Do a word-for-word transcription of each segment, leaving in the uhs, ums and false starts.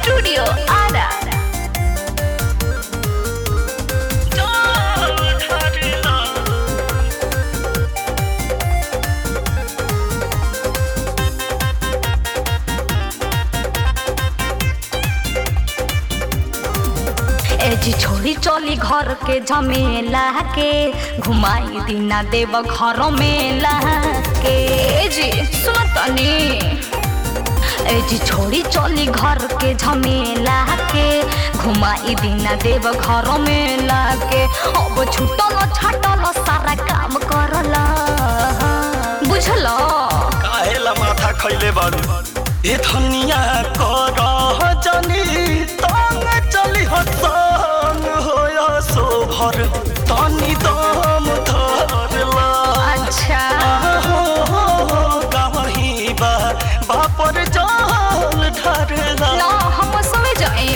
Studio Ada. AG छोड़ी चली घर के झमेला के घुमाई दीना देव घर में के एजी सुन तनी एजी छोड़ी चली घर के झमेला के घुमाई दीना देव घर में के अब छूटल छाटल सारा काम करला बुझल काहेला माथा खैले बारू ए धनिया कर जनी तंग चली हसन होया सोभर तनी दम धरला अच्छा हो हो गावही बा बापर जल ढरला ना हम समझ जाए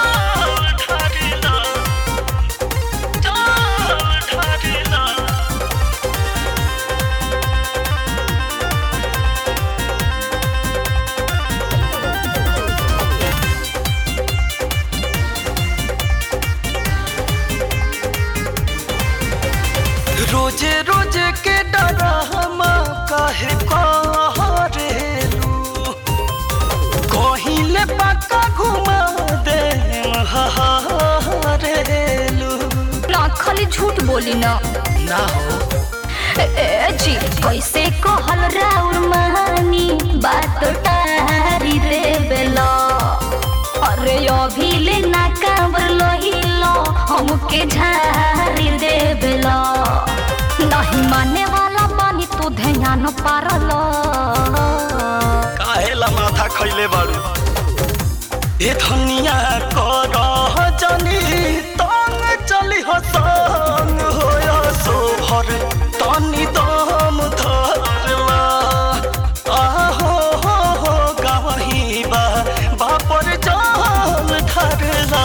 रोजे रोजे के डरामा काहे करेलू कहिले पक्का घुमा दे हरेलू ना खाली झूठ बोली ना ना हो ए जी कैसे कहल राउर मानी बात तारी रे बेला अरे अभी ले ना काबर लोहिलो हमके झारी दे बेला नहीं माने वाला बानी तू ध्यान पारलो काहेला माथा खैले बारू ए धनिया कर जनी तंग चली हसन होया सोभर तनी दम धरला आहो हो हो गावही बा बापर जल ढरला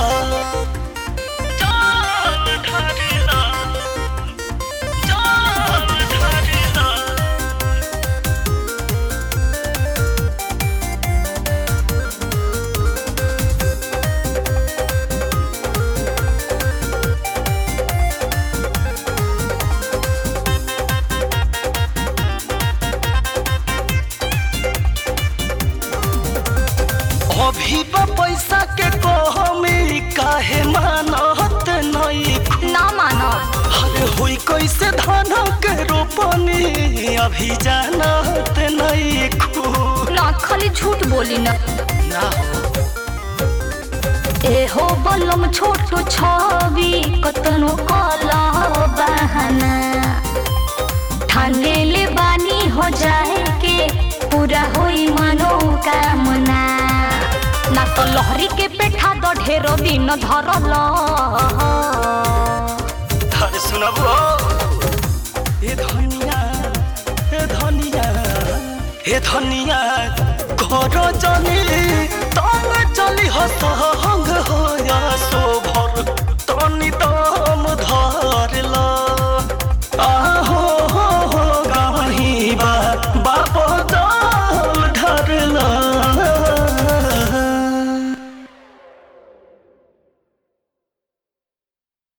अभी बा पैसा के कहमी काहे मानत नहीं ना मानो अरे होई कैसे धान के रोपनी अभी जानत नहीं खू ना खाली झूठ बोली ना ना हो ए हो बलम छोटो छवि कतनो कला बहाना ठाने ले बानी हो जाए के पूरा होई मनोकामना ना तो लहरी के पेठा द ढेर दिन धरल अरे सुनबो ए धनिया ए धनिया ए धनिया घर जनी तंग